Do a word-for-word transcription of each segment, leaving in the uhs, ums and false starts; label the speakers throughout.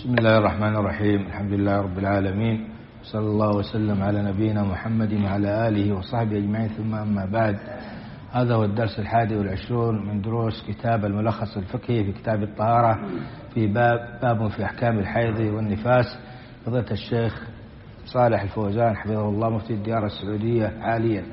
Speaker 1: بسم الله الرحمن الرحيم. الحمد لله رب العالمين، صلى الله وسلم على نبينا محمد وعلى آله وصحبه أجمعين، ثم أما بعد. هذا هو الدرس الحادي والعشرون من دروس كتاب الملخص الفقهي في كتاب الطهارة، في باب باب في أحكام الحيض والنفاس. فضيلة الشيخ صالح الفوزان حفظه الله مفتي الديار السعودية حاليا.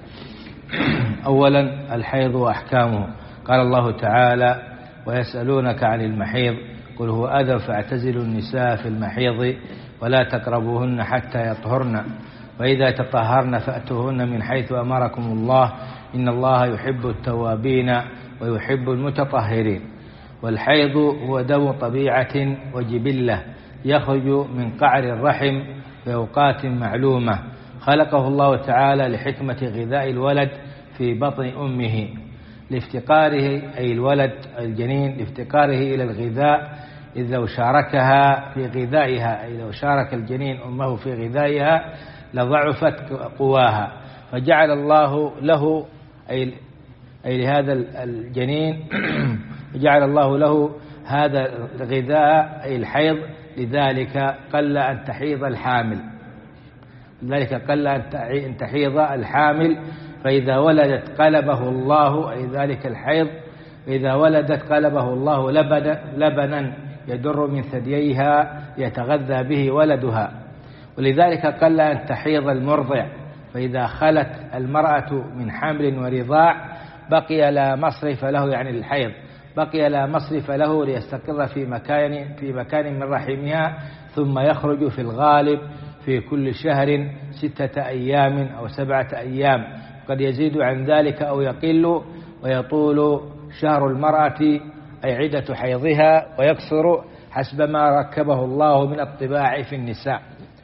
Speaker 1: أولا الحيض وأحكامه. قال الله تعالى: ويسألونك عن المحيض قل هو أذى فاعتزلوا النساء في المحيض ولا تقربوهن حتى يطهرن وإذا تطهرن فأتوهن من حيث أمركم الله إن الله يحب التوابين ويحب المتطهرين. والحيض هو دم طبيعة وجبلة يخرج من قعر الرحم في أوقات معلومة، خلقه الله تعالى لحكمة غذاء الولد في بطن أمه لافتقاره، أي الولد الجنين لافتقاره إلى الغذاء، إذ لو شاركها في غذائها، أي لو شارك الجنين أمه في غذائها لضعفت قواها، فجعل الله له أي, أي لهذا الجنين جعل الله له هذا الغذاء أي الحيض، لذلك قل أن تحيض الحامل لذلك قل أن تحيض الحامل فإذا ولدت قلبه الله، أي ذلك الحيض، فإذا ولدت قلبه الله لبنا, لبنا يدر من ثدييها يتغذى به ولدها. ولذلك قل أن تحيض المرضع، فإذا خلت المرأة من حمل ورضاع بقي لا مصرف له، يعني الحيض بقي لا مصرف له ليستقر في مكان في مكان من رحمها، ثم يخرج في الغالب في كل شهر ستة أيام أو سبعة أيام، قد يزيد عن ذلك أو يقل، ويطول شهر المرأة أي عدة حيضها ويكثر حسب ما ركبه الله من الطباع في النساء.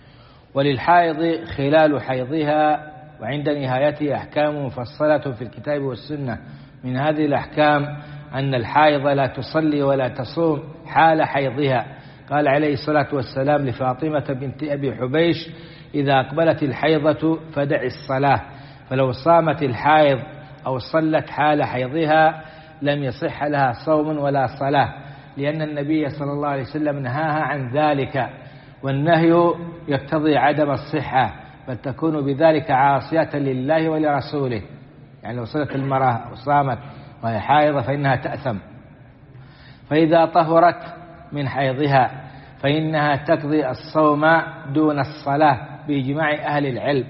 Speaker 1: وللحائض خلال حيضها وعند نهايته أحكام مفصلة في الكتاب والسنة. من هذه الأحكام أن الحائض لا تصلي ولا تصوم حال حيضها. قال عليه الصلاة والسلام لفاطمة بنت أبي حبيش: إذا أقبلت الحيضة فدع الصلاة. فلو صامت الحائض أو صلت حال حيضها لم يصح لها صوم ولا صلاة، لأن النبي صلى الله عليه وسلم نهاها عن ذلك، والنهي يقتضي عدم الصحة، بل تكون بذلك عاصية لله ولرسوله. يعني لو صلت المرأة وصامت وهي حائضة فإنها تأثم. فإذا طهرت من حيضها فإنها تقضي الصوم دون الصلاة بإجماع أهل العلم.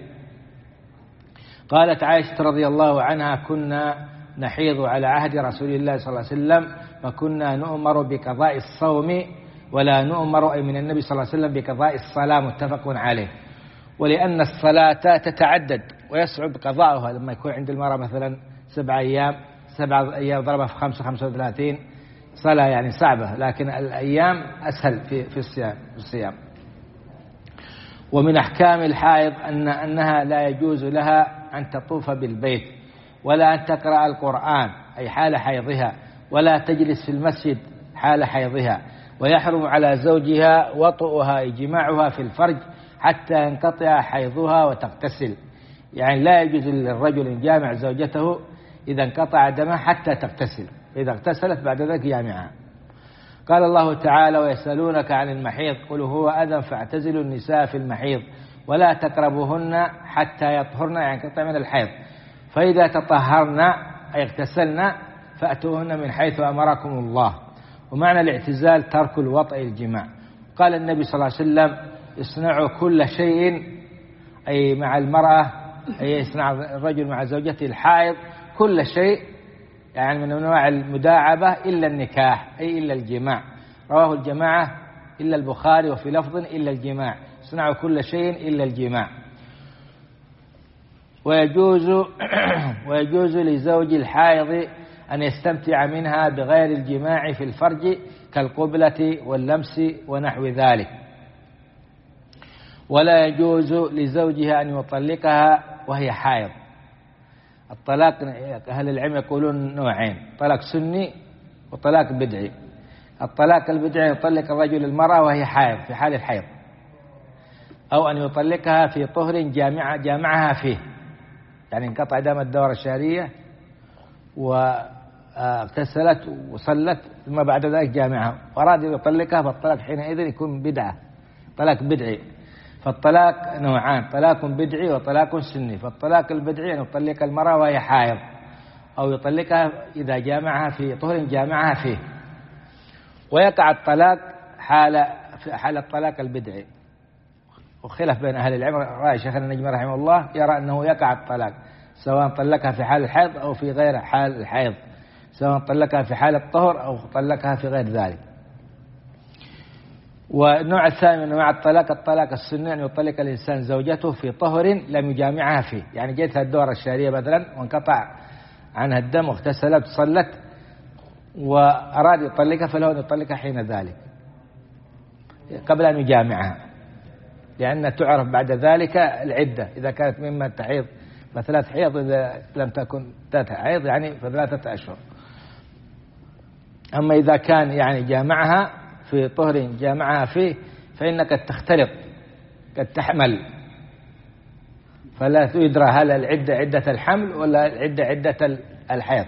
Speaker 1: قالت عائشة رضي الله عنها: كنا نحيض على عهد رسول الله صلى الله عليه وسلم فكنا نؤمر بقضاء الصوم ولا نؤمر أي من النبي صلى الله عليه وسلم بقضاء الصلاة، متفق عليه. ولأن الصلاة تتعدد ويصعب قضاؤها، لما يكون عند المرأة مثلا سبع أيام سبع أيام ضربها في خمسة خمسة وثلاثين صلاة، يعني صعبة، لكن الأيام أسهل في في الصيام في الصيام. ومن أحكام الحائض أن أنها لا يجوز لها أن تطوف بالبيت ولا أن تقرأ القرآن أي حال حيضها، ولا تجلس في المسجد حال حيضها، ويحرم على زوجها وطؤها أي جماعها في الفرج حتى ينقطع حيضها وتغتسل. يعني لا يجوز للرجل أن يجامع زوجته إذا انقطع دمها حتى تغتسل، إذا اغتسلت بعد ذلك جامعها. قال الله تعالى: ويسألونك عن المحيض قل هو أذى فاعتزلوا النساء في المحيض ولا تقربوهن حتى يطهرن، يعني انقطع من الحيض، فإذا تطهرن أي اغتسلن فأتوهن من حيث أمركم الله. ومعنى الاعتزال ترك الوطء الجماع. قال النبي صلى الله عليه وسلم: اصنعوا كل شيء أي مع المرأة، أي يصنع الرجل مع زوجته الحائض كل شيء، يعني من أنواع المداعبة إلا النكاح أي إلا الجماع. رواه الجماعة إلا البخاري، وفي لفظ إلا الجماع، اصنعوا كل شيء إلا الجماع. ويجوز ويجوز لزوج الحائض أن يستمتع منها بغير الجماع في الفرج كالقبلة واللمس ونحو ذلك. ولا يجوز لزوجها أن يطلقها وهي حائض. الطلاق أهل العلم يقولون نوعين: طلاق سني وطلاق بدعي. الطلاق البدعي يطلق الرجل المرأة وهي حائض في حال الحيض، أو أن يطلقها في طهر جامع جامعها فيه، يعني انقطع دم الدورة الشهرية اغتسلت وصلت ثم بعد ذلك جامعها وأراد أن يطلقها، فالطلاق حينئذ يكون بدعة، طلاق بدعي. فالطلاق نوعان: طلاق بدعي وطلاق سني. فالطلاق البدعي أن يطلق المرأة وهي حائض، أو يطلقها إذا جامعها في طهر جامعها فيه. ويقع الطلاق حال حال الطلاق البدعي، وخلاف بين أهل العلم. رأي شيخنا النجمي رحمه الله يرى أنه يقع الطلاق سواء طلقها في حال الحيض أو في غير حال الحيض، سواء طلقها في حال الطهر أو طلقها في غير ذلك. والنوع الثاني من انواع الطلاق الطلاق السني، أن يطلق الإنسان زوجته في طهر لم يجامعها فيه، يعني جيتها الدورة الشهرية مثلا وانقطع عنها الدم واغتسلت صلت وأراد يطلقها، فله أن يطلقها حين ذلك قبل أن يجامعها، لأن تعرف بعد ذلك العدة، إذا كانت ممن تحيض فثلاث حيض، إذا لم تكن ثلاث حيض يعني فثلاثة أشهر. أما إذا كان يعني جامعها في طهر جامعها فيه فإنك تختلط قد تحمل، فلا يدرى هل العدة عدة الحمل ولا العدة عدة الحيض.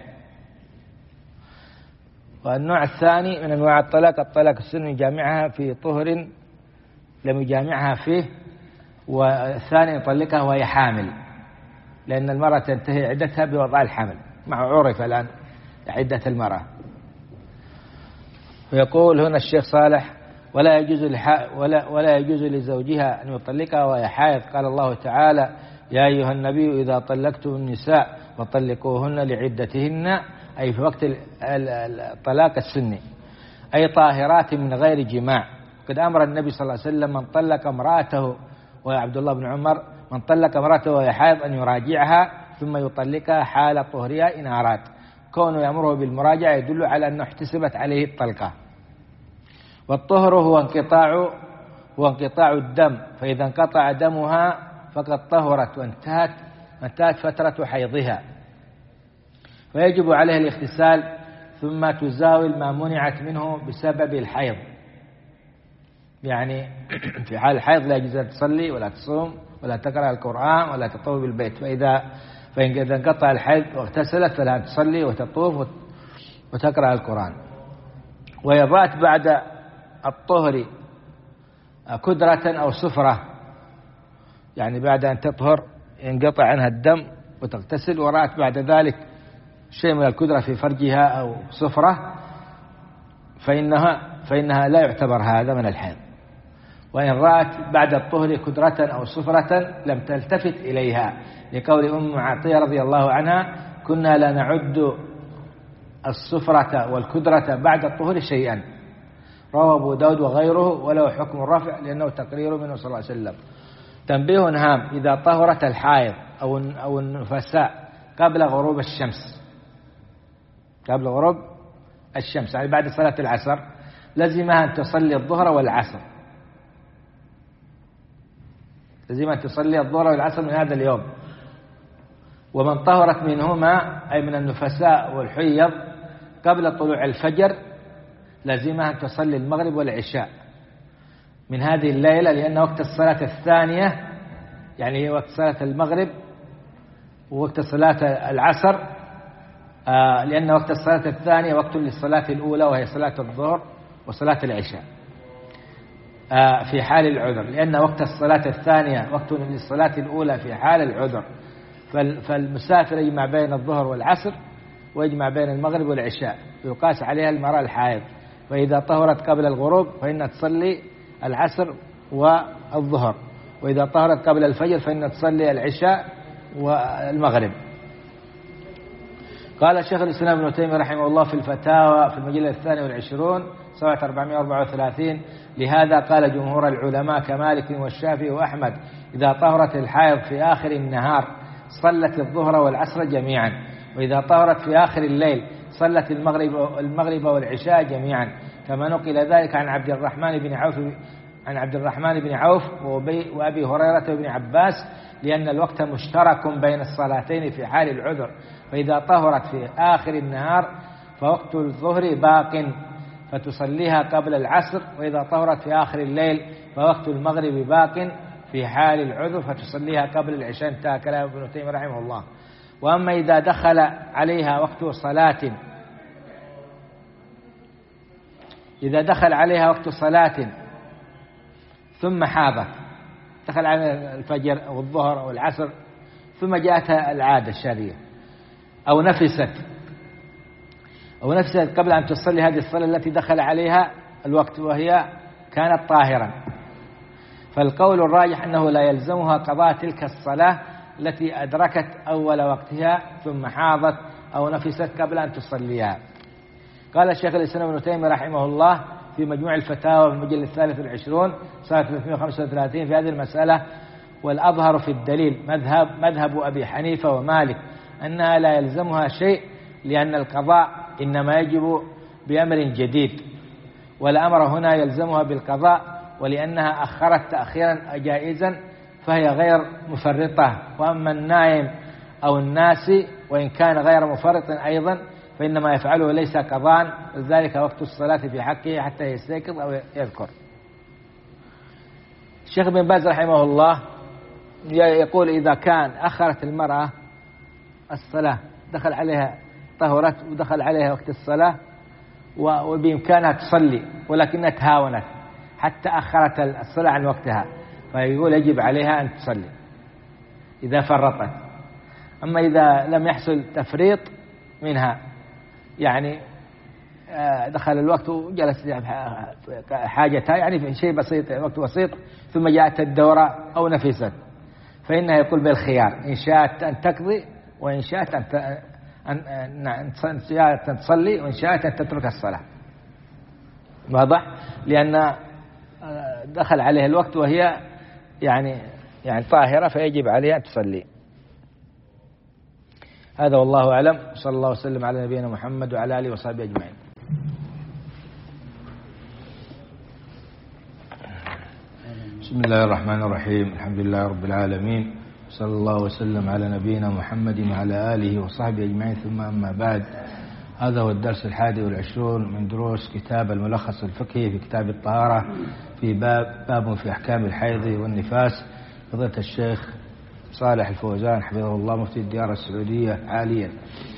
Speaker 1: والنوع الثاني من أنواع الطلاق الطلاق السني، يجامعها في طهر لم يجامعها فيه، والثاني يطلقها وهي حامل، لأن المرأة تنتهي عدتها بوضع الحمل، مع عرف الآن عدة المرأة. ويقول هنا الشيخ صالح: ولا يجوز ولا ولا يجوز لزوجها أن يطلقها وهي حائض. قال الله تعالى: يا أيها النبي إذا طلقتم النساء فطلقوهن لعدتهن، أي في وقت الطلاق السني، أي طاهرات من غير جماع. قد أمر النبي صلى الله عليه وسلم من طلق امرأته، وعبد الله بن عمر، من طلق امرأته وهي حائض أن يراجعها ثم يطلقها حال طهرها إن أراد. كونه يأمره بالمراجعة يدل على أنه احتسبت عليه الطلقة. والطهر هو انقطاع هو انقطاع الدم، فإذا انقطع دمها فقد طهرت وانتهت انتهت فترة حيضها، فيجب عليها الاغتسال ثم تزاول ما منعت منه بسبب الحيض. يعني في حال الحيض لا يجوز أن تصلي ولا تصوم ولا تقرأ القرآن ولا تطوف بالبيت، فإذا فإذا انقطع الحيض واغتسلت فلا تصلي وتطوف وتقرأ القرآن. ويضات بعد الطهر كدرة أو سفرة، يعني بعد أن تطهر ينقطع عنها الدم وتغتسل ورأت بعد ذلك شيء من الكدرة في فرجها أو سفرة، فإنها فإنها لا يعتبر هذا من الحيض. وإن رأت بعد الطهر كدرة أو سفرة لم تلتفت إليها، لقول أم عطية رضي الله عنها: كنا لا نعد السفرة والكدرة بعد الطهر شيئا. رواه أبو داود وغيره، وله حكم الرفع لأنه تقرير منه صلى الله عليه وسلم. تنبيه هام: إذا طهرت الحائض أو أو النفساء قبل غروب الشمس قبل غروب الشمس يعني بعد صلاة العصر، لزمها أن تصلي الظهر والعصر لزمها أن تصلي الظهر والعصر من هذا اليوم. ومن طهرت منهما أي من النفساء والحيض قبل طلوع الفجر لزمها أن تصلي المغرب والعشاء من هذه الليلة، لأن وقت الصلاة الثانية يعني وقت صلاة المغرب ووقت صلاة العصر، آه لأن وقت الصلاة الثانية وقت للصلاة الأولى وهي صلاة الظهر وصلاة العشاء آه في حال العذر، لأن وقت الصلاة الثانية وقت للصلاة الأولى في حال العذر. فالمسافر يجمع بين الظهر والعصر ويجمع بين المغرب والعشاء، يقاس عليها المرأة الحائض. فإذا طهرت قبل الغروب فإنها تصلي العصر والظهر، وإذا طهرت قبل الفجر فإنها تصلي العشاء والمغرب. قال الشيخ الإسلام ابن تيمية رحمه الله في الفتاوى في المجلة الثاني والعشرون صفحة أربعمائة وأربعة وثلاثين: لهذا قال جمهور العلماء كمالك والشافعي وأحمد: إذا طهرت الحائض في آخر النهار صلت الظهر والعصر جميعا، وإذا طهرت في آخر الليل صلت المغرب المغرب والعشاء جميعا، كما نقل ذلك عن عبد الرحمن بن عوف عن عبد الرحمن بن عوف وأبي هريرة وابن عباس، لأن الوقت مشترك بين الصلاتين في حال العذر. فإذا طهرت في آخر النهار فوقت الظهر باق فتصليها قبل العصر، وإذا طهرت في آخر الليل فوقت المغرب باق في حال العذر فتصليها قبل العشاء. انتهى كلام ابن تيمية رحمه الله. وأما إذا دخل عليها وقت صلاة إذا دخل عليها وقت صلاة ثم حاضت، دخل على الفجر أو الظهر أو العصر ثم جاءتها العادة الشهرية، أو نفست أو نفست قبل أن تصلي هذه الصلاة التي دخل عليها الوقت وهي كانت طاهرا، فالقول الراجح أنه لا يلزمها قضاء تلك الصلاة التي أدركت أول وقتها ثم حاضت أو نفست قبل أن تصليها. قال الشيخ الإسلام ابن تيمية رحمه الله في مجموع الفتاوى في المجلد الثالث والعشرون صفحة ثلاثمائة وخمسة وثلاثين في هذه المسألة: والأظهر في الدليل مذهب مذهب أبي حنيفة ومالك أنها لا يلزمها شيء، لأن القضاء إنما يجب بأمر جديد، والأمر هنا يلزمها بالقضاء، ولأنها أخرت تأخيرا جائزا فهي غير مفرطة. وأما النائم أو الناسي وإن كان غير مفرط أيضا فإنما يفعله ليس قضاء، ذلك وقت الصلاة في حقه حتى يستيقظ أو يذكر. الشيخ بن باز رحمه الله يقول: إذا كان أخرت المرأة الصلاة، دخل عليها طهرت ودخل عليها وقت الصلاة وبإمكانها تصلي ولكنها تهاونت حتى أخرت الصلاة عن وقتها، فيقول يجب عليها أن تصلي إذا فرطت. أما إذا لم يحصل تفريط منها، يعني دخل الوقت وجلس حاجتها يعني في شيء بسيط، وقت بسيط، ثم جاءت الدورة أو نفست، فإنها يقول بالخيار إن شاءت أن تقضي وإن شاءت أن تصلي وإن شاءت أن تترك الصلاة. واضح؟ لأن دخل عليها الوقت وهي يعني يعني طاهرة فيجب عليها أن تصلي. هذا والله أعلم، صلى الله وسلم على نبينا محمد وعلى آله وصحبه أجمعين. بسم الله الرحمن الرحيم، الحمد لله رب العالمين، صلى الله وسلم على نبينا محمد وعلى آله وصحبه أجمعين، ثم أما بعد. هذا هو الدرس الحادي والعشرون من دروس كتاب الملخص الفقهي في كتاب الطهارة، في باب باب في أحكام الحيض والنفاس، فضيلة الشيخ صالح الفوزان حفظه الله مفتي الديار السعودية عاليا.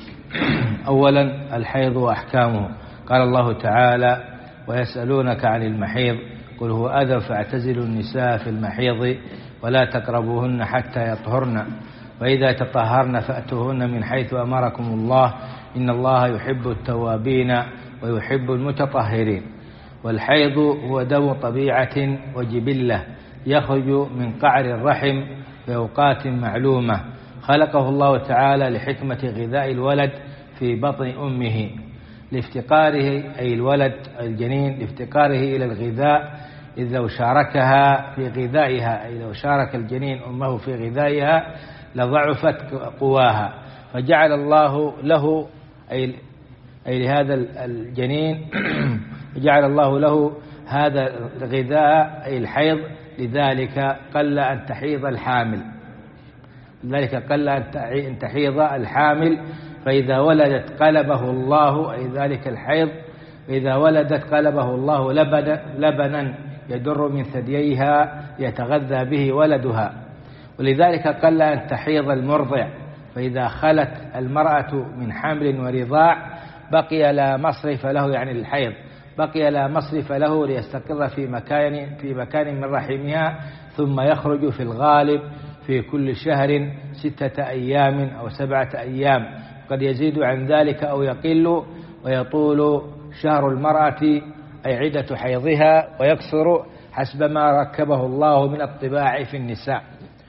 Speaker 1: أولا الحيض وأحكامه. قال الله تعالى: ويسألونك عن المحيض قل هو أذى فاعتزلوا النساء في المحيض ولا تقربوهن حتى يطهرن وإذا تطهرن فأتوهن من حيث أمركم الله إن الله يحب التوابين ويحب المتطهرين. والحيض هو دم طبيعة وجبلة يخرج من قعر الرحم في أوقات معلومة، خلقه الله تعالى لحكمة غذاء الولد في بطن أمه، لافتقاره أي الولد الجنين لافتقاره إلى الغذاء، إذ لو شاركها في غذائها أي لو شارك الجنين أمه في غذائها لضعفت قواها، فجعل الله له أي أي لهذا الجنين جعل الله له هذا الغذاء أي الحيض، لذلك قل أن تحيض الحامل لذلك قل أن تحيض الحامل فإذا ولدت قلبه الله أي ذلك الحيض، فإذا ولدت قلبه الله لبنا, لبنا يدر من ثدييها يتغذى به ولدها، ولذلك قل أن تحيض المرضع، فإذا خلت المرأة من حمل ورضاع بقي لا مصرف له يعني الحيض بقي لا مصرف له ليستقر في مكان في مكان من رحمها، ثم يخرج في الغالب في كل شهر ستة أيام أو سبعة أيام، قد يزيد عن ذلك أو يقل، ويطول شهر المرأة أي عدة حيضها ويكثر حسب ما ركبه الله من الطباع في النساء.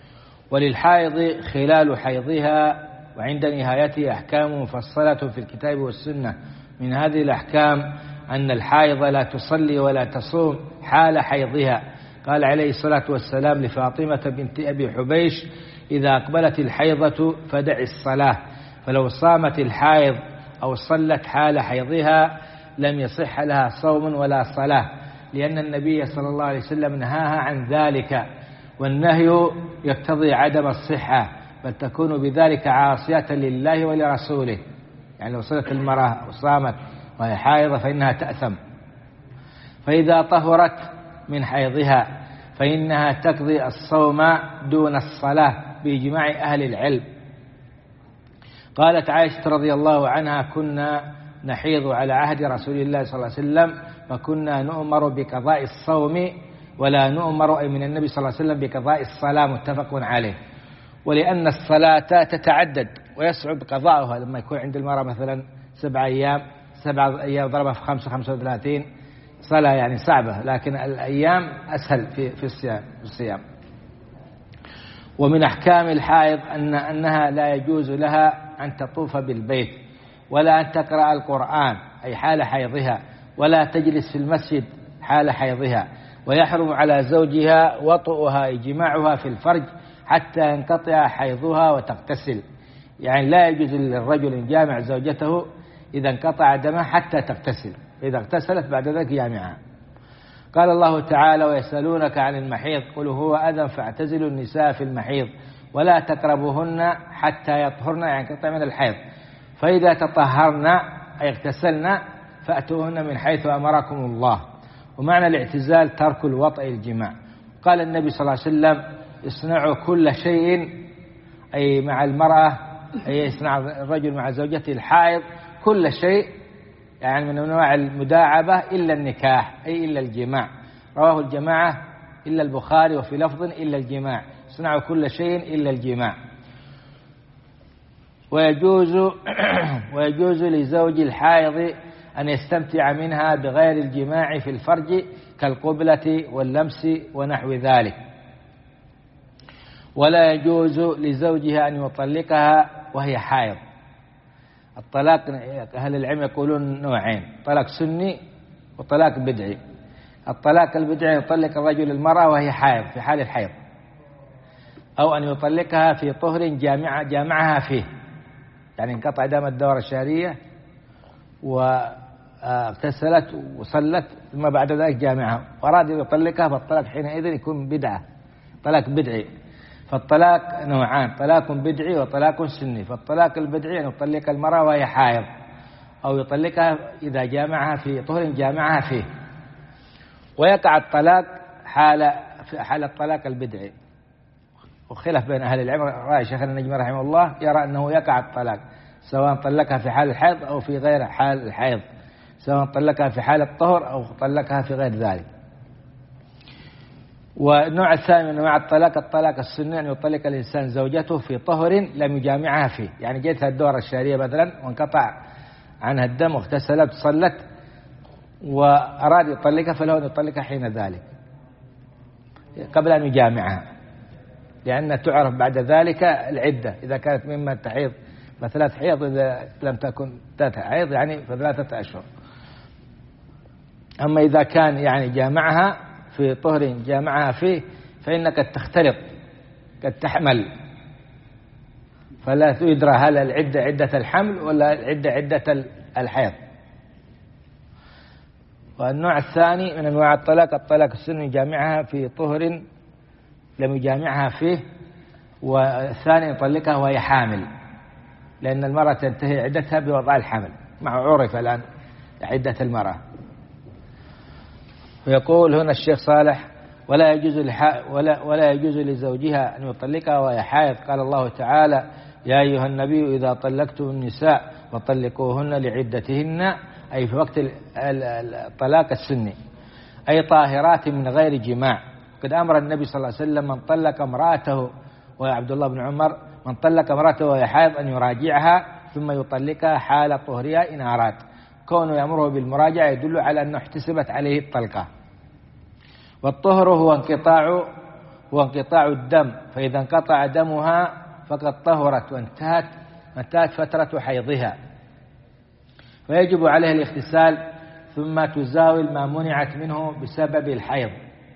Speaker 1: وللحائض خلال حيضها وعند نهايته أحكام مفصلة في الكتاب والسنة. من هذه الأحكام أن الحائض لا تصلي ولا تصوم حال حيضها، قال عليه الصلاة والسلام لفاطمة بنت أبي حبيش: إذا أقبلت الحيضة فدع الصلاة، فلو صامت الحائض أو صلت حال حيضها لم يصح لها صوم ولا صلاة، لأن النبي صلى الله عليه وسلم نهاها عن ذلك، والنهي يقتضي عدم الصحة، بل تكون بذلك عاصية لله ولرسوله، يعني لو صلت المرأة وصامت وهي حائضة فإنها تأثم. فإذا طهرت من حيضها فإنها تقضي الصوم دون الصلاة بإجماع أهل العلم. قالت عائشة رضي الله عنها: كنا نحيض على عهد رسول الله صلى الله عليه وسلم فكنا نؤمر بقضاء الصوم ولا نؤمر أي من النبي صلى الله عليه وسلم بقضاء الصلاة، متفق عليه. ولأن الصلاة تتعدد ويصعب قضاؤها لما يكون عند المرأة مثلا سبع أيام سبع أيام ضربها في خمسة خمسة وثلاثين صلاة يعني صعبة، لكن الأيام أسهل في في الصيام في الصيام. ومن أحكام الحائض أن أنها لا يجوز لها أن تطوف بالبيت ولا أن تقرأ القرآن أي حال حيضها، ولا تجلس في المسجد حال حيضها، ويحرم على زوجها وطؤها أي جماعها في الفرج حتى ينقطع حيضها وتغتسل. يعني لا يجوز للرجل أن يجامع زوجته إذا انقطع دمها حتى تغتسل، إذا اغتسلت بعد ذلك جامعها. قال الله تعالى: ويسألونك عن المحيض قل هو أذى فاعتزلوا النساء في المحيض ولا تقربوهن حتى يطهرن، يعني ينقطع من الحيض، فإذا تطهرن أي اغتسلن فأتوهن من حيث أمركم الله. ومعنى الاعتزال ترك الوطء الجماع. قال النبي صلى الله عليه وسلم: اصنعوا كل شيء أي مع المرأة، أي يصنع الرجل مع زوجته الحائض كل شيء، يعني من أنواع المداعبة إلا النكاح أي إلا الجماع. رواه الجماعة إلا البخاري، وفي لفظ إلا الجماع، اصنعوا كل شيء إلا الجماع. ويجوز ويجوز لزوج الحائض أن يستمتع منها بغير الجماع في الفرج كالقبلة واللمس ونحو ذلك. ولا يجوز لزوجها أن يطلقها وهي حائض. الطلاق أهل العلم يقولون نوعين: طلاق سني وطلاق بدعي. الطلاق البدعي يطلق الرجل المرأة وهي حائض في حال الحيض، أو أن يطلقها في طهر جامع جامعها فيه، يعني انقطع دم الدورة الشهرية واغتسلت وصلت ثم بعد ذلك جامعها وأراد أن يطلقها، فالطلاق حينئذ يكون بدعة، طلاق بدعي. فالطلاق نوعان: طلاق بدعي وطلاق سني. فالطلاق البدعي أن يطلق المرأة وهي حائض، أو يطلقها إذا جامعها في طهر جامعها فيه. ويقع الطلاق حال حال الطلاق البدعي، وخلاف بين أهل العلم. رأي شيخنا النجمي رحمه الله يرى أنه يقع الطلاق سواء طلقها في حال الحيض أو في غير حال الحيض، سواء طلقها في حال الطهر أو طلقها في غير ذلك. والنوع الثاني من انواع الطلاق الطلاق السني، أن يطلق الإنسان زوجته في طهر لم يجامعها فيه، يعني جاءتها الدورة الشهرية مثلا وانقطع عنها الدم واغتسلت صلت وأراد يطلقها، فله أن يطلقها حين ذلك قبل أن يجامعها، لأن تعرف بعد ذلك العدة إذا كانت ممن تحيض مثلاث حيض، إذا لم تكن ذات حيض يعني فثلاثة أشهر. أما إذا كان يعني جامعها في طهر جامعها فيه فإنك تختلط قد تحمل، فلا يدرى هل العدة عدة الحمل ولا العدة عدة الحيض. والنوع الثاني من أنواع الطلاق الطلاق السني يجامعها في طهر لم يجامعها فيه، والثاني يطلقها وهي حامل، لأن المرأة تنتهي عدتها بوضع الحمل، مع عرف الآن عدة المرأة. ويقول هنا الشيخ صالح: ولا يجوز ولا ولا يجوز لزوجها أن يطلقها وهي حائض. قال الله تعالى: يا أيها النبي إذا طلقتم النساء فطلقوهن لعدتهن، أي في وقت الطلاق السني، أي طاهرات من غير جماع. قد أمر النبي صلى الله عليه وسلم من طلق امرأته، وعبد الله بن عمر، من طلق امرأته وهي حائض أن يراجعها ثم يطلقها حال طهرها إن أراد. كونه يأمره بالمراجعة يدل على أنه احتسبت عليه الطلقة. والطهر هو انقطاع هو انقطاع الدم، فإذا انقطع دمها فقد طهرت وانتهت انتهت فترة حيضها، فيجب عليه الاغتسال ثم تزاول ما منعت منه بسبب الحيض.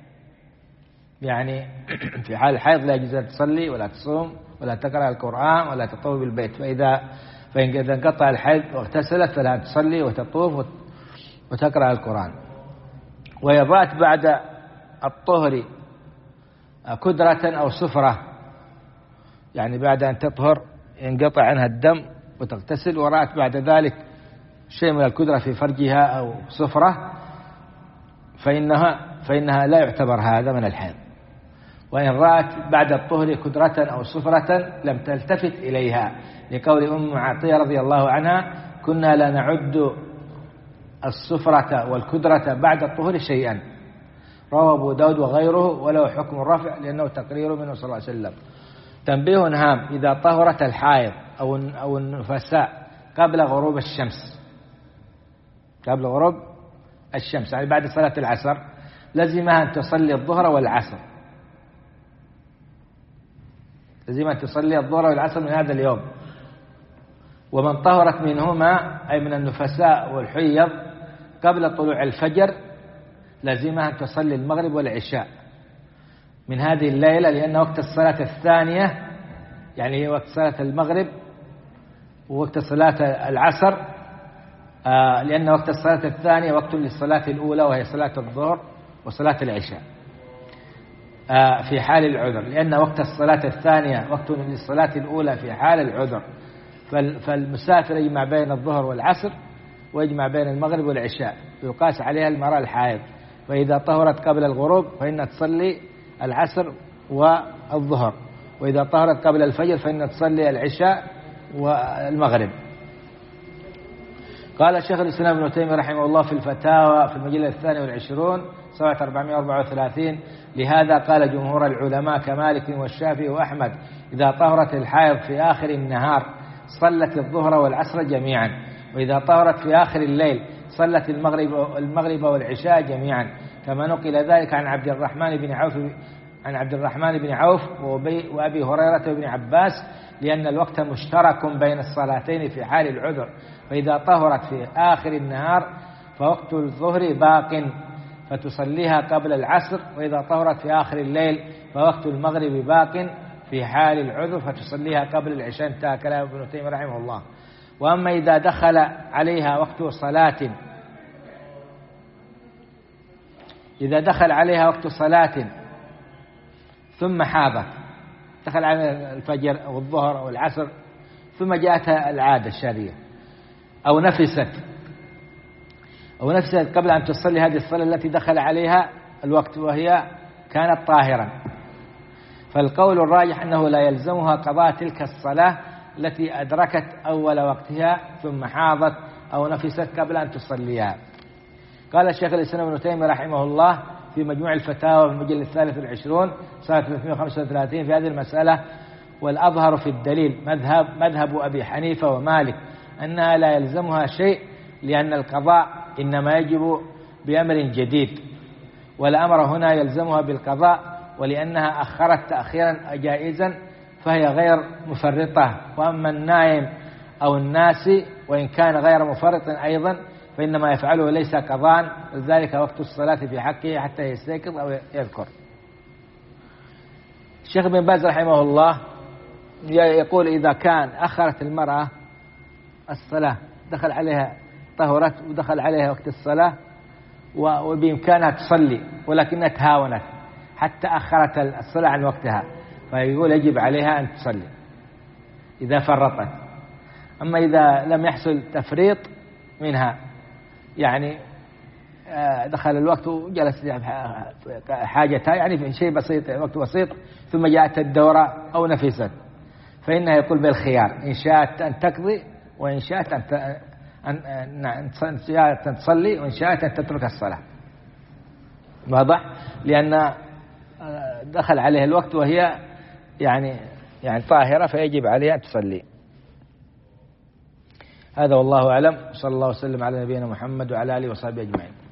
Speaker 1: يعني في حال الحيض لا يجوز أن تصلي ولا تصوم ولا تقرأ القرآن ولا تطوف بالبيت، فإذا فإذا انقطع الحيض واغتسلت فلا تصلي وتطوف وتقرأ القرآن. ويبات بعد الطهر كدرة أو سفرة، يعني بعد أن تطهر ينقطع عنها الدم وتغتسل ورأت بعد ذلك شيء من الكدرة في فرجها أو سفرة، فإنها فإنها لا يعتبر هذا من الحيض. وإن رأت بعد الطهر كدرة أو سفرة لم تلتفت إليها، لقول أم عطية رضي الله عنها: كنا لا نعد السفرة والكدرة بعد الطهور شيئا. رواه أبو داود وغيره وله حكم الرفع لأنه تقرير منه صلى الله عليه وسلم. تنبيه هام: إذا طهرت الحائض أو أو النفساء قبل غروب الشمس قبل غروب الشمس يعني بعد صلاة العصر، لزمها أن تصلي الظهر والعصر لزمها أن تصلي الظهر والعصر من هذا اليوم. ومن طهرت منهما أي من النفساء والحيض قبل طلوع الفجر لزمها أن تصلي المغرب والعشاء من هذه الليلة، لأن وقت الصلاة الثانية يعني وقت صلاة المغرب ووقت صلاة العصر، آه لأن وقت الصلاة الثانية وقت للصلاة الأولى وهي صلاة الظهر وصلاة العشاء آه في حال العذر، لأن وقت الصلاة الثانية وقت للصلاة الأولى في حال العذر. فالمسافر يجمع بين الظهر والعصر ويجمع بين المغرب والعشاء، يقاس عليها المرأة الحائض. فإذا طهرت قبل الغروب فإنها تصلي العصر والظهر، وإذا طهرت قبل الفجر فإنها تصلي العشاء والمغرب. قال الشيخ الإسلام ابن تيمية رحمه الله في الفتاوى في المجلة الثاني والعشرون صفحة أربعمائة وأربعة وثلاثين: لهذا قال جمهور العلماء كمالك والشافعي وأحمد: إذا طهرت الحائض في آخر النهار صلت الظهر والعصر جميعا، وإذا طهرت في آخر الليل صلت المغرب المغرب والعشاء جميعا، كما نقل ذلك عن عبد الرحمن بن عوف عن عبد الرحمن بن عوف وأبي هريرة وابن عباس، لأن الوقت مشترك بين الصلاتين في حال العذر. فإذا طهرت في آخر النهار فوقت الظهر باق فتصليها قبل العصر، وإذا طهرت في آخر الليل فوقت المغرب باق في حال العذر فتصليها قبل العشاء. انتهى كلام ابن تيمية رحمه الله. وأما إذا دخل عليها وقت صلاة إذا دخل عليها وقت صلاة ثم حاضت، دخل على الفجر أو الظهر أو العصر ثم جاءتها العادة الشهرية أو نفست أو نفست قبل أن تصلي هذه الصلاة التي دخل عليها الوقت وهي كانت طاهرا، فالقول الراجح أنه لا يلزمها قضاء تلك الصلاة التي أدركت أول وقتها ثم حاضت أو نفست قبل أن تصليها. قال الشيخ الإسلام ابن تيمية رحمه الله في مجموع الفتاوى في المجلد الثالث والعشرون صفحة ثلاثمائة وخمسة وثلاثين في هذه المسألة: والأظهر في الدليل مذهب مذهب أبي حنيفة ومالك أنها لا يلزمها شيء، لأن القضاء إنما يجب بأمر جديد، والأمر هنا يلزمها بالقضاء، ولأنها أخرت تأخيرا جائزا فهي غير مفرطة. وأما النائم أو الناسي وإن كان غير مفرط أيضا فإنما يفعله ليس قضاء، ذلك وقت الصلاة في حقه حتى يستيقظ أو يذكر. الشيخ بن باز رحمه الله يقول: إذا كان أخرت المرأة الصلاة دخل عليها طهرت ودخل عليها وقت الصلاة وبإمكانها تصلي ولكنها تهاونت حتى أخرت الصلاة عن وقتها، فيقول يجب عليها أن تصلي إذا فرطت. أما إذا لم يحصل تفريط منها، يعني دخل الوقت وجلس حاجتها يعني في شيء بسيط وقت بسيط ثم جاءت الدورة أو نفست، فإنها يقول بالخيار إن شاءت أن تقضي وإن شاءت أن تصلي وإن شاءت أن تترك الصلاة. واضح؟ لأن دخل عليها الوقت وهي يعني يعني طاهرة فيجب عليها أن تصلي. هذا والله أعلم، صلى الله وسلم على نبينا محمد وعلى آله وصحبه أجمعين.